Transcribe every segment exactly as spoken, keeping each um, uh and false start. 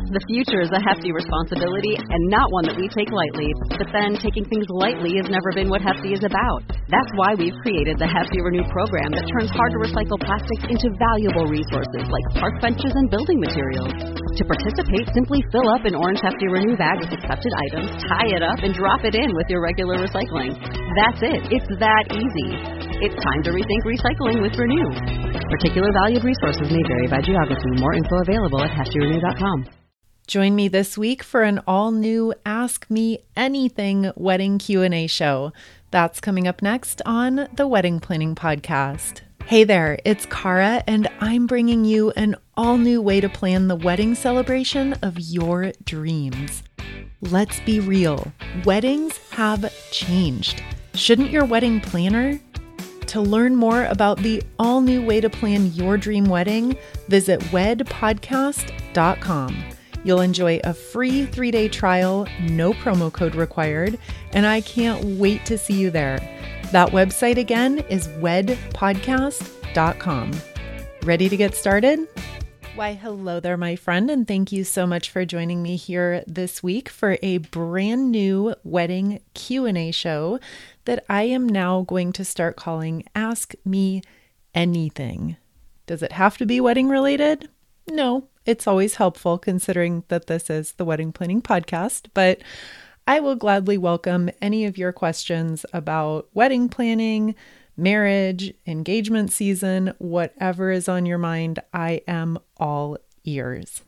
The future is a hefty responsibility and not one that we take lightly. But then taking things lightly has never been what Hefty is about. That's why we've created the Hefty Renew program that turns hard to recycle plastics into valuable resources like park benches and building materials. To participate, simply fill up an orange Hefty Renew bag with accepted items, tie it up, and drop it in with your regular recycling. That's it. It's that easy. It's time to rethink recycling with Renew. Particular valued resources may vary by geography. More info available at hefty renew dot com. Join me this week for an all-new Ask Me Anything wedding Q and A show. That's coming up next on the Wedding Planning Podcast. Hey there, it's Cara, and I'm bringing you an all-new way to plan the wedding celebration of your dreams. Let's be real, weddings have changed. Shouldn't your wedding planner? To learn more about the all-new way to plan your dream wedding, visit wed podcast dot com. You'll enjoy a free three-day trial, no promo code required, and I can't wait to see you there. That website again is wed podcast dot com. Ready to get started? Why, hello there, my friend, and thank you so much for joining me here this week for a brand new wedding Q and A show that I am now going to start calling Ask Me Anything. Does it have to be wedding related? No, it's always helpful considering that this is the Wedding Planning Podcast, but I will gladly welcome any of your questions about wedding planning, marriage, engagement season, whatever is on your mind. I am all ears.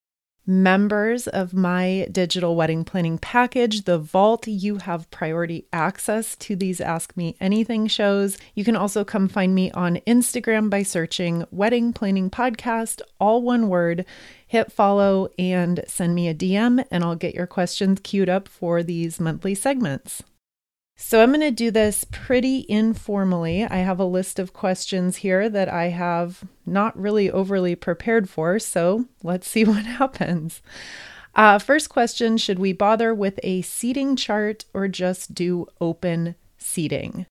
Members of my digital wedding planning package, The Vault, you have priority access to these Ask Me Anything shows. You can also come find me on Instagram by searching Wedding Planning Podcast, all one word. Hit follow and send me a D M, and I'll get your questions queued up for these monthly segments. So I'm going to do this pretty informally. I have a list of questions here that I have not really overly prepared for, so let's see what happens. Uh, first question, should we bother with a seating chart or just do open seating?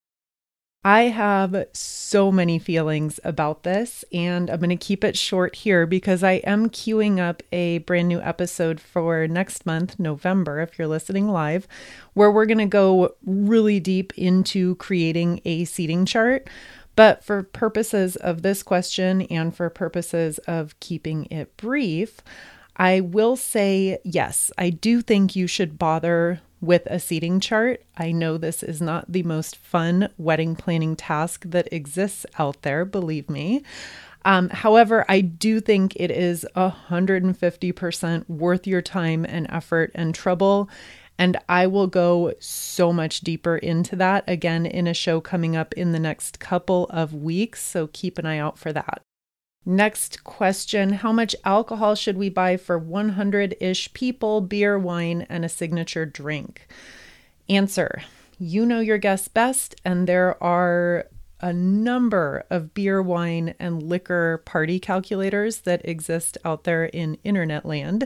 I have so many feelings about this, and I'm going to keep it short here because I am queuing up a brand new episode for next month, November, if you're listening live, where we're going to go really deep into creating a seating chart. But for purposes of this question and for purposes of keeping it brief, I will say, yes, I do think you should bother with a seating chart. I know this is not the most fun wedding planning task that exists out there, believe me. Um, however, I do think it is one hundred fifty percent worth your time and effort and trouble. And I will go so much deeper into that again in a show coming up in the next couple of weeks. So keep an eye out for that. Next question, how much alcohol should we buy for one hundred-ish people, beer, wine, and a signature drink? Answer, you know your guests best, and there are a number of beer, wine, and liquor party calculators that exist out there in internet land.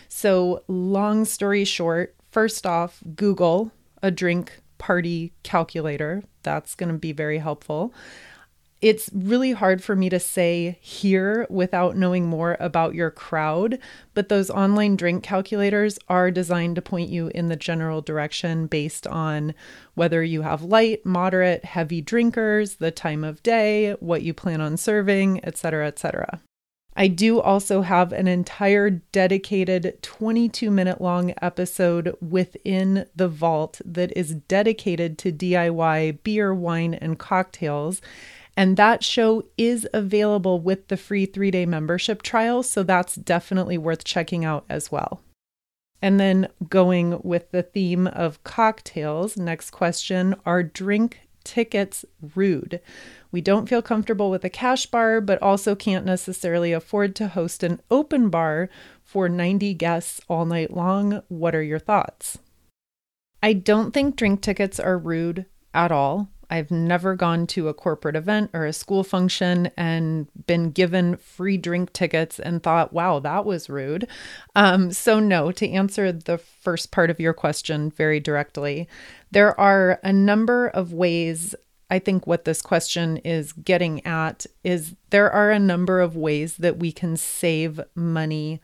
So long story short, first off, Google a drink party calculator. That's going to be very helpful. It's really hard for me to say here without knowing more about your crowd, but those online drink calculators are designed to point you in the general direction based on whether you have light, moderate, heavy drinkers, the time of day, what you plan on serving, et cetera, et cetera. I do also have an entire dedicated twenty-two minute long episode within The Vault that is dedicated to D I Y beer, wine, and cocktails. And that show is available with the free three-day membership trial, so that's definitely worth checking out as well. And then going with the theme of cocktails, next question, are drink tickets rude? We don't feel comfortable with a cash bar, but also can't necessarily afford to host an open bar for ninety guests all night long. What are your thoughts? I don't think drink tickets are rude at all. I've never gone to a corporate event or a school function and been given free drink tickets and thought, wow, that was rude. Um, so no, to answer the first part of your question very directly, there are a number of ways. I think what this question is getting at is there are a number of ways that we can save money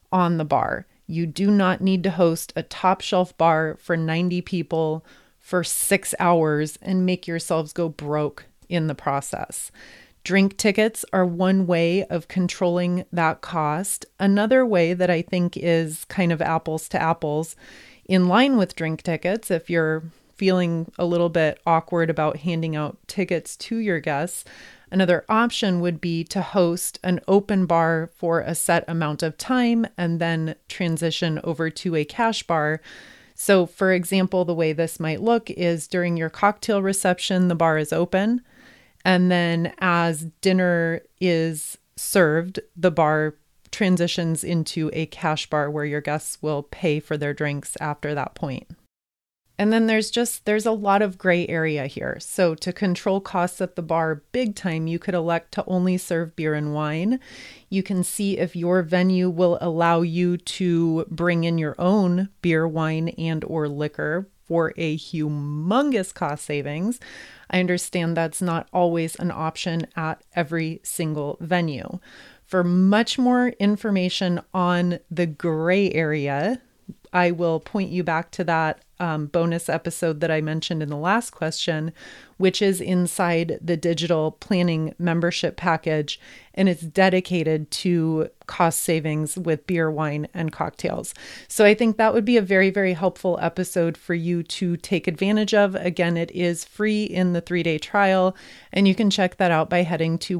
on the bar. You do not need to host a top shelf bar for ninety people for six hours and make yourselves go broke in the process. Drink tickets are one way of controlling that cost. Another way that I think is kind of apples to apples, in line with drink tickets, if you're feeling a little bit awkward about handing out tickets to your guests, another option would be to host an open bar for a set amount of time and then transition over to a cash bar. So, for example, the way this might look is during your cocktail reception, the bar is open. And then as dinner is served, the bar transitions into a cash bar where your guests will pay for their drinks after that point. And then there's just, there's a lot of gray area here. So to control costs at the bar big time, you could elect to only serve beer and wine. You can see if your venue will allow you to bring in your own beer, wine, and or liquor for a humongous cost savings. I understand that's not always an option at every single venue. For much more information on the gray area, I will point you back to that um, bonus episode that I mentioned in the last question, which is inside the digital planning membership package, and it's dedicated to cost savings with beer, wine, and cocktails. So I think that would be a very, very helpful episode for you to take advantage of. Again, it is free in the three-day trial, and you can check that out by heading to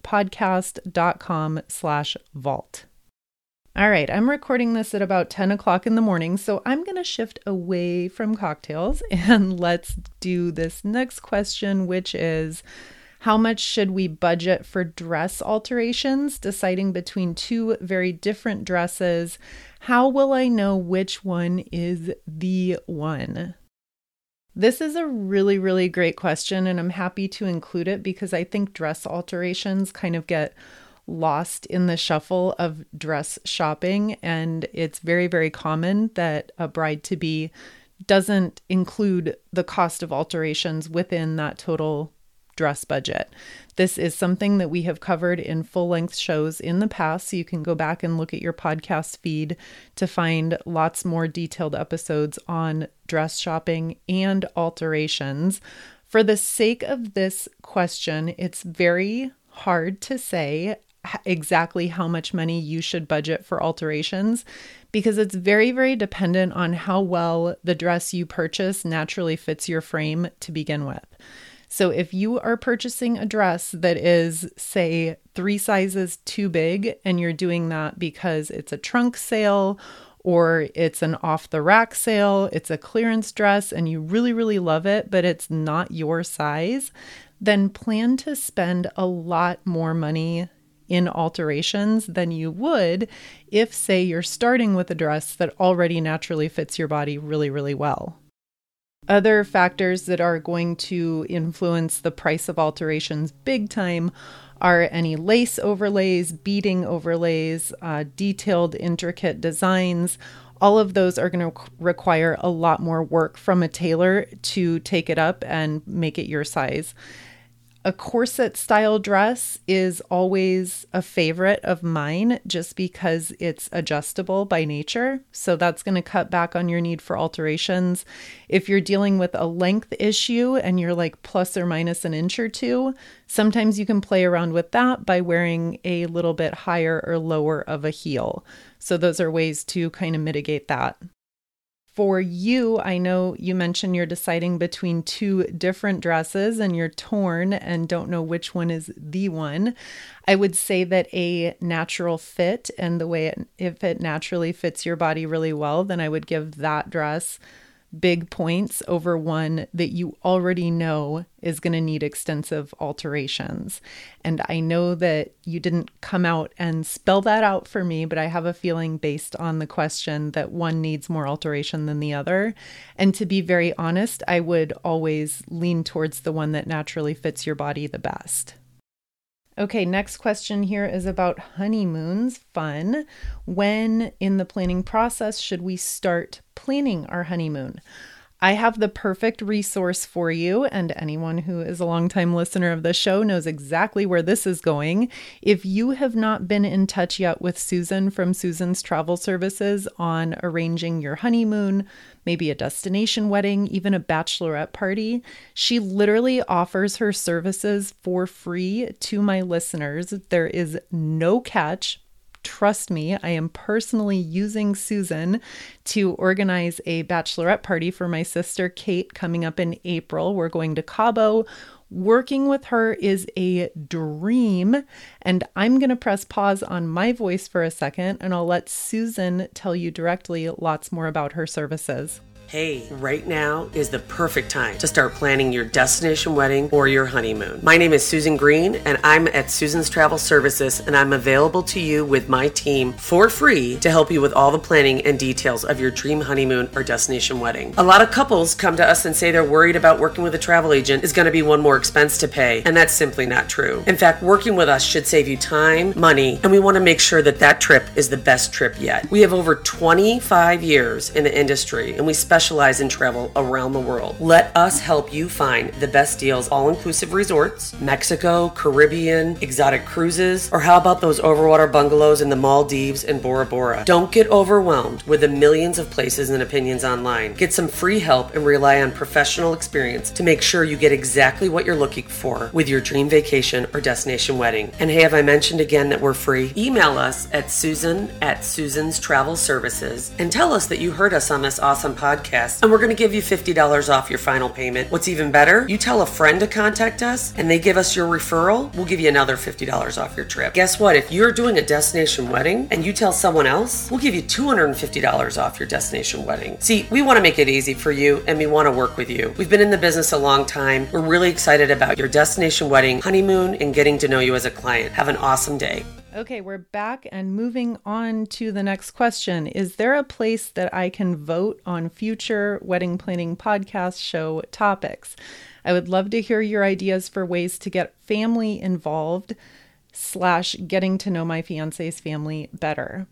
wedpodcast.com slash vault. All right, I'm recording this at about ten o'clock in the morning, so I'm going to shift away from cocktails and let's do this next question, which is, how much should we budget for dress alterations? Deciding between two very different dresses, how will I know which one is the one? This is a really, really great question, and I'm happy to include it because I think dress alterations kind of get lost in the shuffle of dress shopping. And it's very, very common that a bride-to-be doesn't include the cost of alterations within that total dress budget. This is something that we have covered in full-length shows in the past, so you can go back and look at your podcast feed to find lots more detailed episodes on dress shopping and alterations. For the sake of this question, it's very hard to say exactly how much money you should budget for alterations because it's very, very dependent on how well the dress you purchase naturally fits your frame to begin with. So if you are purchasing a dress that is, say, three sizes too big, and you're doing that because it's a trunk sale or it's an off-the-rack sale, it's a clearance dress, and you really, really love it, but it's not your size, then plan to spend a lot more money in alterations than you would if, say, you're starting with a dress that already naturally fits your body really, really well. Other factors that are going to influence the price of alterations big time are any lace overlays, beading overlays, uh, detailed, intricate designs. All of those are going to require a lot more work from a tailor to take it up and make it your size. A corset style dress is always a favorite of mine just because it's adjustable by nature. So that's going to cut back on your need for alterations. If you're dealing with a length issue and you're like plus or minus an inch or two, sometimes you can play around with that by wearing a little bit higher or lower of a heel. So those are ways to kind of mitigate that. For you, I know you mentioned you're deciding between two different dresses and you're torn and don't know which one is the one. I would say that a natural fit and the way it, if it naturally fits your body really well, then I would give that dress big points over one that you already know is going to need extensive alterations. And I know that you didn't come out and spell that out for me, but I have a feeling based on the question that one needs more alteration than the other. And to be very honest, I would always lean towards the one that naturally fits your body the best. Okay, next question here is about honeymoons. Fun. When in the planning process should we start planning our honeymoon? I have the perfect resource for you, and anyone who is a longtime listener of the show knows exactly where this is going. If you have not been in touch yet with Susan from Susan's Travel Services on arranging your honeymoon, maybe a destination wedding, even a bachelorette party, she literally offers her services for free to my listeners. There is no catch. Trust me, I am personally using Susan to organize a bachelorette party for my sister Kate coming up in April. We're going to Cabo. Working with her is a dream, and I'm going to press pause on my voice for a second, and I'll let Susan tell you directly lots more about her services. Hey, right now is the perfect time to start planning your destination wedding or your honeymoon. My name is Susan Green, and I'm at Susan's Travel Services, and I'm available to you with my team for free to help you with all the planning and details of your dream honeymoon or destination wedding. A lot of couples come to us and say they're worried about working with a travel agent is going to be one more expense to pay, and that's simply not true. In fact, working with us should save you time, money, and we want to make sure that that trip is the best trip yet. We have over twenty-five years in the industry, and we specialize specialize in travel around the world. Let us help you find the best deals, all-inclusive resorts, Mexico, Caribbean, exotic cruises, or how about those overwater bungalows in the Maldives and Bora Bora? Don't get overwhelmed with the millions of places and opinions online. Get some free help and rely on professional experience to make sure you get exactly what you're looking for with your dream vacation or destination wedding. And hey, have I mentioned again that we're free? Email us at Susan at Susan's Travel Services and tell us that you heard us on this awesome podcast. And we're going to give you fifty dollars off your final payment. What's even better, you tell a friend to contact us and they give us your referral, we'll give you another fifty dollars off your trip. Guess what? If you're doing a destination wedding and you tell someone else, we'll give you two hundred fifty dollars off your destination wedding. See, we want to make it easy for you and we want to work with you. We've been in the business a long time. We're really excited about your destination wedding, honeymoon, and getting to know you as a client. Have an awesome day. Okay, we're back and moving on to the next question. Is there a place that I can vote on future wedding planning podcast show topics? I would love to hear your ideas for ways to get family involved slash getting to know my fiance's family better.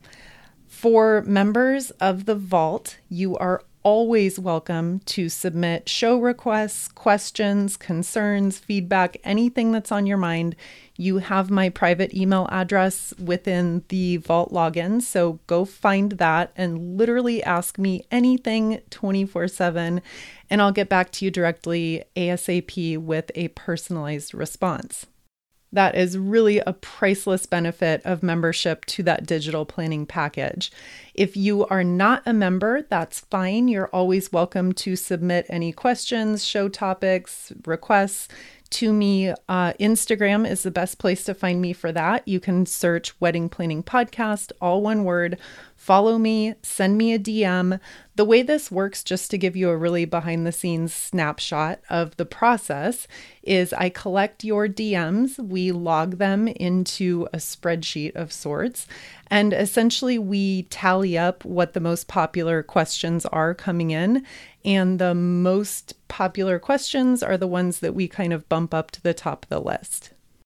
For members of the Vault, you are always welcome to submit show requests, questions, concerns, feedback, anything that's on your mind. You have my private email address within the Vault login, so go find that and literally ask me anything twenty-four seven, and I'll get back to you directly ASAP with a personalized response. That is really a priceless benefit of membership to that digital planning package. If you are not a member, that's fine. You're always welcome to submit any questions, show topics, requests to me. Uh, Instagram is the best place to find me for that. You can search Wedding Planning Podcast, all one word. Follow me, send me a D M. The way this works, just to give you a really behind the scenes snapshot of the process, is I collect your D Ms, we log them into a spreadsheet of sorts, and essentially we tally up what the most popular questions are coming in. And the most popular questions are the ones that we kind of bump up to the top of the list.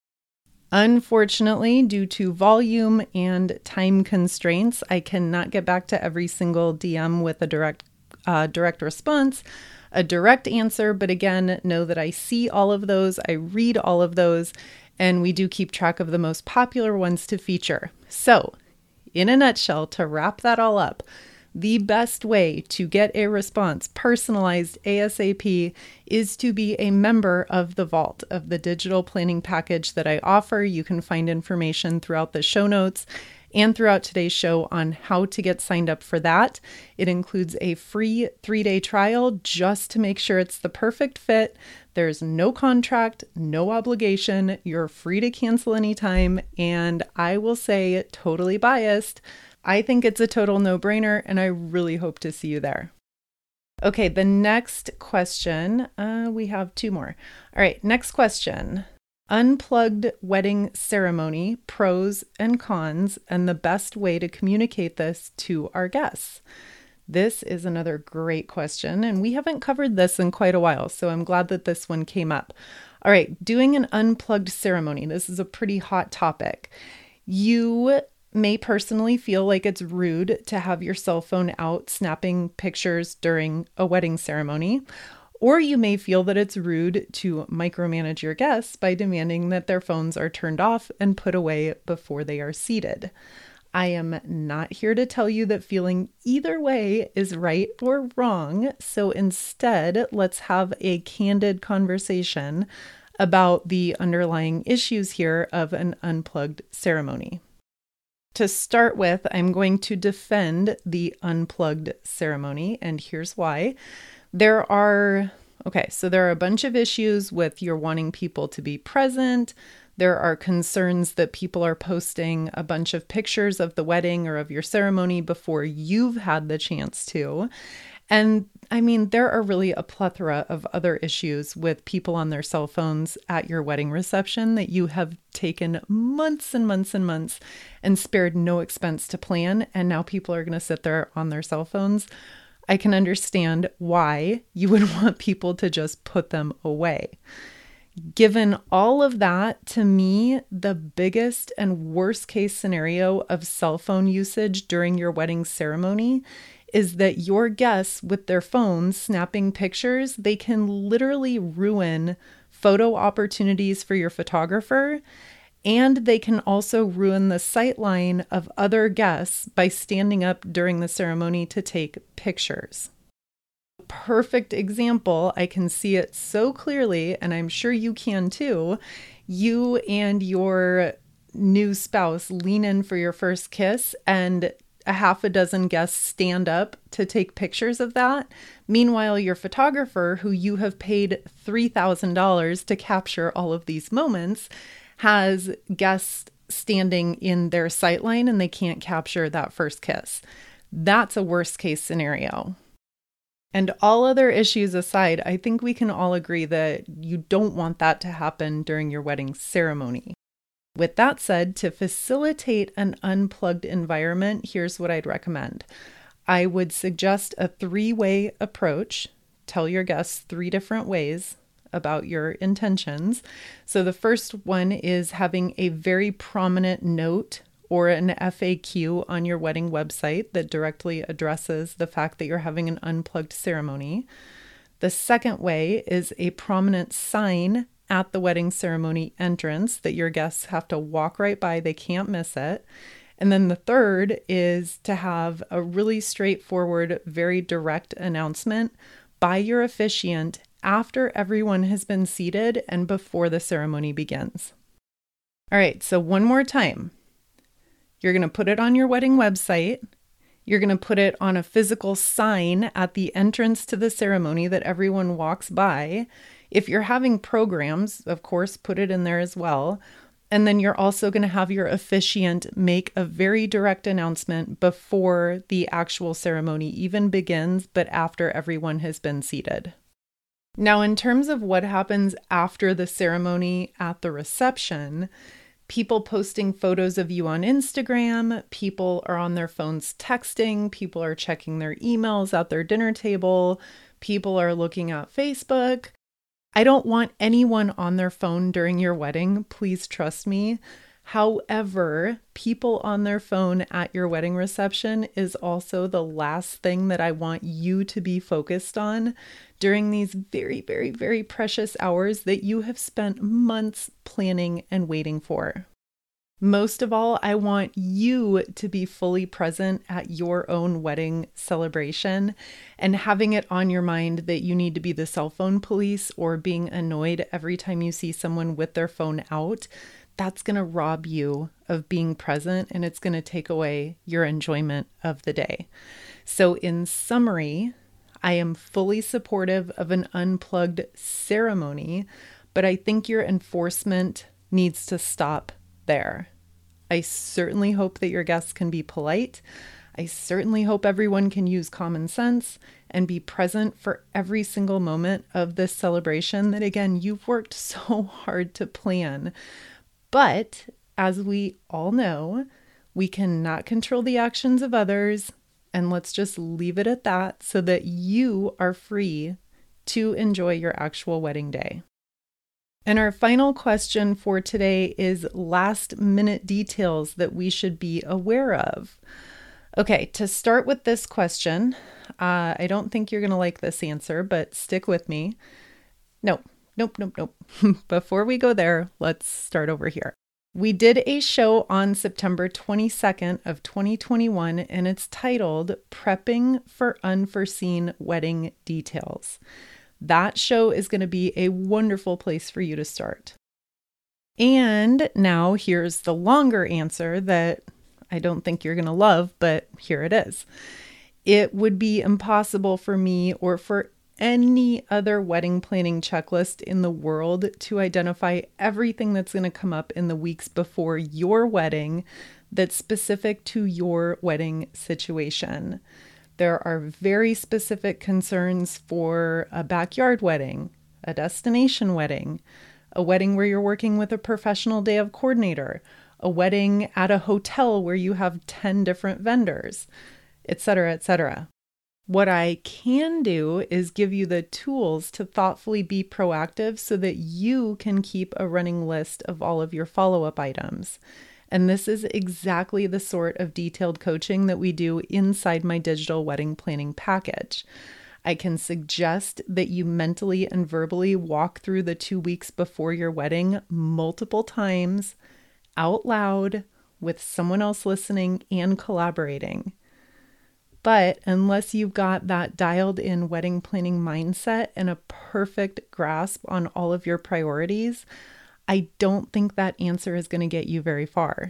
Unfortunately, due to volume and time constraints, I cannot get back to every single D M with a direct uh, direct response, a direct answer. But again, know that I see all of those, I read all of those, and we do keep track of the most popular ones to feature. So, in a nutshell, to wrap that all up, the best way to get a response personalized ASAP is to be a member of the Vault, of the digital planning package that I offer. You can find information throughout the show notes and throughout today's show on how to get signed up for that. It includes a free three-day trial just to make sure it's the perfect fit. There's no contract, no obligation. You're free to cancel anytime. And I will say, totally biased, I think it's a total no-brainer, and I really hope to see you there. Okay, the next question, uh, we have two more. All right, next question. Unplugged wedding ceremony, pros and cons, and the best way to communicate this to our guests. This is another great question, and we haven't covered this in quite a while, so I'm glad that this one came up. All right, doing an unplugged ceremony. This is a pretty hot topic. You may personally feel like it's rude to have your cell phone out snapping pictures during a wedding ceremony, or you may feel that it's rude to micromanage your guests by demanding that their phones are turned off and put away before they are seated. I am not here to tell you that feeling either way is right or wrong, so instead, let's have a candid conversation about the underlying issues here of an unplugged ceremony. To start with, I'm going to defend the unplugged ceremony, and here's why. There are, okay, so there are a bunch of issues with you're wanting people to be present. There are concerns that people are posting a bunch of pictures of the wedding or of your ceremony before you've had the chance to. And I mean, there are really a plethora of other issues with people on their cell phones at your wedding reception that you have taken months and months and months and spared no expense to plan. And now people are going to sit there on their cell phones. I can understand why you would want people to just put them away. Given all of that, to me, the biggest and worst case scenario of cell phone usage during your wedding ceremony is that your guests with their phones snapping pictures, they can literally ruin photo opportunities for your photographer, and they can also ruin the sightline of other guests by standing up during the ceremony to take pictures. Perfect example. I can see it so clearly, and I'm sure you can too. You and your new spouse lean in for your first kiss, and a half a dozen guests stand up to take pictures of that. Meanwhile, your photographer, who you have paid three thousand dollars to capture all of these moments, has guests standing in their sightline and they can't capture that first kiss. That's a worst case scenario. And all other issues aside, I think we can all agree that you don't want that to happen during your wedding ceremony. With that said, to facilitate an unplugged environment, here's what I'd recommend. I would suggest a three-way approach. Tell your guests three different ways about your intentions. So the first one is having a very prominent note or an F A Q on your wedding website that directly addresses the fact that you're having an unplugged ceremony. The second way is a prominent sign at the wedding ceremony entrance that your guests have to walk right by. They can't miss it. And then the third is to have a really straightforward, very direct announcement by your officiant after everyone has been seated and before the ceremony begins. All right, so one more time. You're going to put it on your wedding website. You're going to put it on a physical sign at the entrance to the ceremony that everyone walks by. If you're having programs, of course, put it in there as well. And then you're also going to have your officiant make a very direct announcement before the actual ceremony even begins, but after everyone has been seated. Now, in terms of what happens after the ceremony at the reception, people posting photos of you on Instagram, people are on their phones texting, people are checking their emails at their dinner table, people are looking at Facebook. I don't want anyone on their phone during your wedding. Please trust me. However, people on their phone at your wedding reception is also the last thing that I want you to be focused on during these very, very, very precious hours that you have spent months planning and waiting for. Most of all, I want you to be fully present at your own wedding celebration, and having it on your mind that you need to be the cell phone police or being annoyed every time you see someone with their phone out. That's going to rob you of being present, and it's going to take away your enjoyment of the day. So in summary, I am fully supportive of an unplugged ceremony, but I think your enforcement needs to stop there. I certainly hope that your guests can be polite. I certainly hope everyone can use common sense and be present for every single moment of this celebration that, again, you've worked so hard to plan. But as we all know, we cannot control the actions of others, and let's just leave it at that so that you are free to enjoy your actual wedding day. And our final question for today is last minute details that we should be aware of. Okay, to start with this question, uh, I don't think you're going to like this answer, but stick with me. No, nope, nope, nope. Before we go there, let's start over here. We did a show on September twenty-second of twenty twenty-one, and it's titled Prepping for Unforeseen Wedding Details. That show is going to be a wonderful place for you to start. And now here's the longer answer that I don't think you're going to love, but here it is. It would be impossible for me or for any other wedding planning checklist in the world to identify everything that's going to come up in the weeks before your wedding that's specific to your wedding situation. There are very specific concerns for a backyard wedding, a destination wedding, a wedding where you're working with a professional day of coordinator, a wedding at a hotel where you have ten different vendors, et cetera, et cetera. What I can do is give you the tools to thoughtfully be proactive so that you can keep a running list of all of your follow-up items. And this is exactly the sort of detailed coaching that we do inside my digital wedding planning package. I can suggest that you mentally and verbally walk through the two weeks before your wedding multiple times, out loud, with someone else listening and collaborating. But unless you've got that dialed in wedding planning mindset and a perfect grasp on all of your priorities, I don't think that answer is going to get you very far.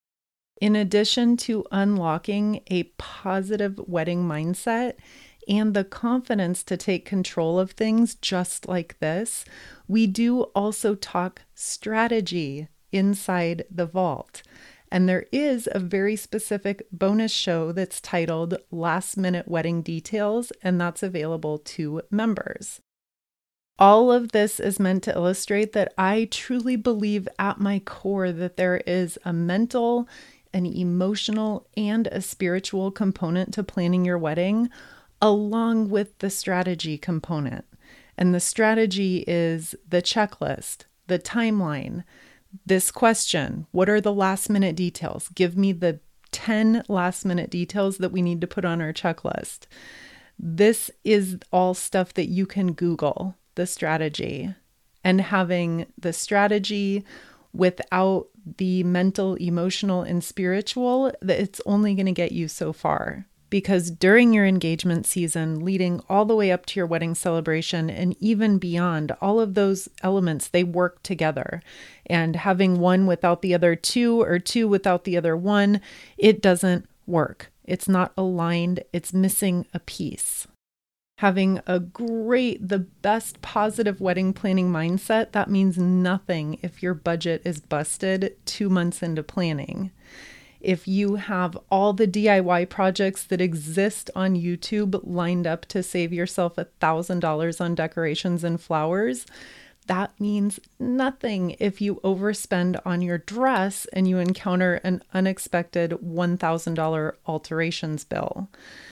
In addition to unlocking a positive wedding mindset and the confidence to take control of things just like this, we do also talk strategy inside the vault. And there is a very specific bonus show that's titled Last Minute Wedding Details, and that's available to members. All of this is meant to illustrate that I truly believe at my core that there is a mental, an emotional, and a spiritual component to planning your wedding, along with the strategy component. And the strategy is the checklist, the timeline, this question, what are the last minute details? Give me the ten last minute details that we need to put on our checklist. This is all stuff that you can Google. The strategy, and having the strategy without the mental, emotional, and spiritual, that it's only going to get you so far. Because during your engagement season, leading all the way up to your wedding celebration and even beyond, all of those elements, they work together. And having one without the other two or two without the other one, it doesn't work. It's not aligned. It's missing a piece. Having a great, the best positive wedding planning mindset, that means nothing if your budget is busted two months into planning. If you have all the D I Y projects that exist on YouTube lined up to save yourself one thousand dollars on decorations and flowers, that means nothing if you overspend on your dress and you encounter an unexpected one thousand dollars alterations bill.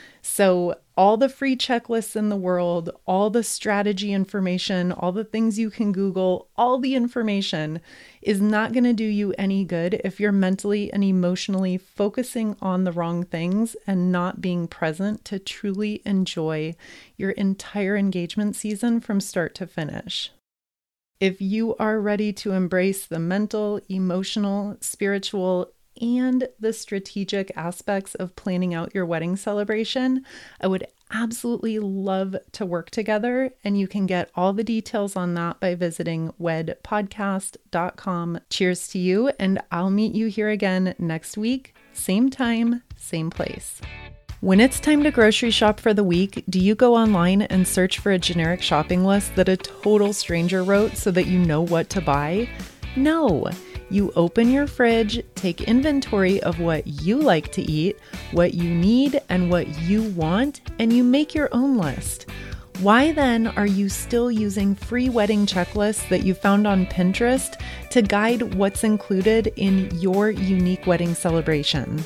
So all the free checklists in the world, all the strategy information, all the things you can Google, all the information is not going to do you any good if you're mentally and emotionally focusing on the wrong things and not being present to truly enjoy your entire engagement season from start to finish. If you are ready to embrace the mental, emotional, spiritual, and the strategic aspects of planning out your wedding celebration, I would absolutely love to work together. And you can get all the details on that by visiting wed podcast dot com. Cheers to you, and I'll meet you here again next week, same time, same place. When it's time to grocery shop for the week, do you go online and search for a generic shopping list that a total stranger wrote so that you know what to buy? No. You open your fridge, take inventory of what you like to eat, what you need, and what you want, and you make your own list. Why then are you still using free wedding checklists that you found on Pinterest to guide what's included in your unique wedding celebration?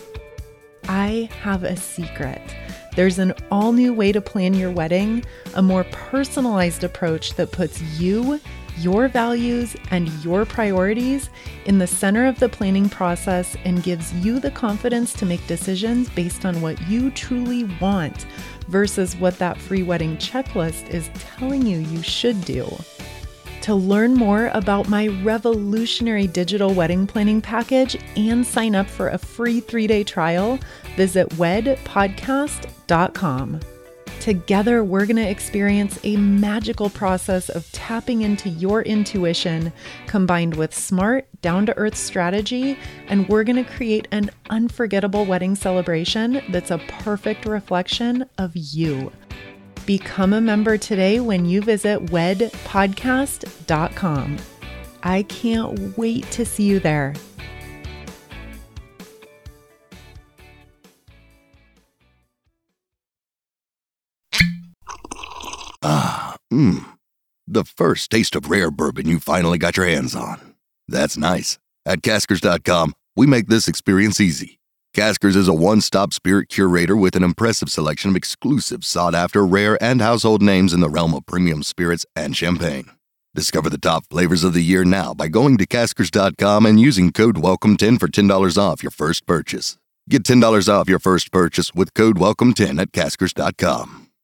I have a secret. There's an all-new way to plan your wedding, a more personalized approach that puts you your values and your priorities in the center of the planning process and gives you the confidence to make decisions based on what you truly want versus what that free wedding checklist is telling you you should do. To learn more about my revolutionary digital wedding planning package and sign up for a free three-day trial, visit wed podcast dot com. Together, we're going to experience a magical process of tapping into your intuition combined with smart, down-to-earth strategy, and we're going to create an unforgettable wedding celebration that's a perfect reflection of you. Become a member today when you visit wed podcast dot com. I can't wait to see you there. Ah, mmm. The first taste of rare bourbon you finally got your hands on. That's nice. At Caskers dot com, we make this experience easy. Caskers is a one-stop spirit curator with an impressive selection of exclusive, sought-after, rare, and household names in the realm of premium spirits and champagne. Discover the top flavors of the year now by going to Caskers dot com and using code welcome ten for ten dollars off your first purchase. Get ten dollars off your first purchase with code welcome ten at Caskers dot com.